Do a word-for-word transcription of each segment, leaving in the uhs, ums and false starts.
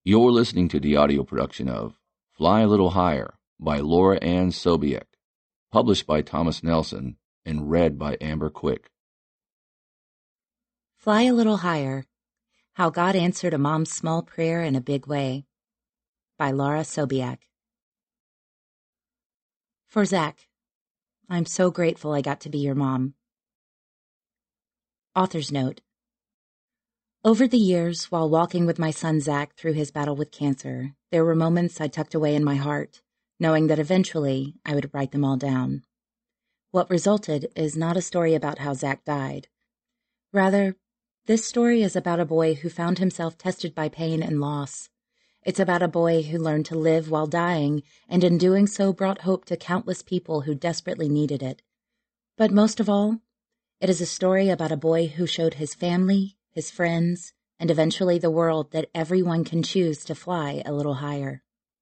You're listening to the audio production of Fly a Little Higher by Laura Ann Sobiek, published by Thomas Nelson and read by Amber Quick. Fly a Little Higher, How God Answered a Mom's Small Prayer in a Big Way, by Laura Sobiek. For Zach, I'm so grateful I got to be your mom. Author's note. Over the years, while walking with my son Zach through his battle with cancer, there were moments I tucked away in my heart, knowing that eventually I would write them all down. What resulted is not a story about how Zach died. Rather, this story is about a boy who found himself tested by pain and loss. It's about a boy who learned to live while dying, and in doing so brought hope to countless people who desperately needed it. But most of all, it is a story about a boy who showed his family, his friends, and eventually the world that everyone can choose to fly a little higher.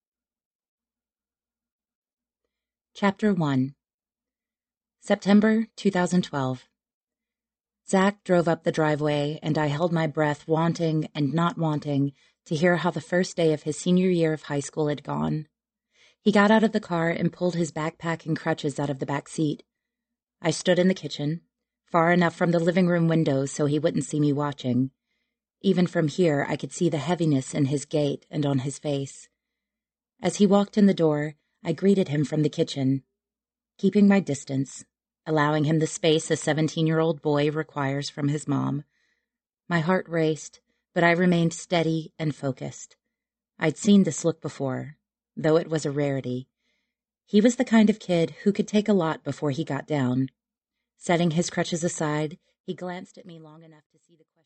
Chapter one. September two thousand twelve. Zach drove up the driveway, and I held my breath, wanting and not wanting to hear how the first day of his senior year of high school had gone. He got out of the car and pulled his backpack and crutches out of the back seat. I stood in the kitchen, far enough from the living room window so he wouldn't see me watching. Even from here, I could see the heaviness in his gait and on his face. As he walked in the door, I greeted him from the kitchen, keeping my distance, allowing him the space a seventeen-year-old boy requires from his mom. My heart raced, but I remained steady and focused. I'd seen this look before, though it was a rarity. He was the kind of kid who could take a lot before he got down. Setting his crutches aside, he glanced at me long enough to see the question.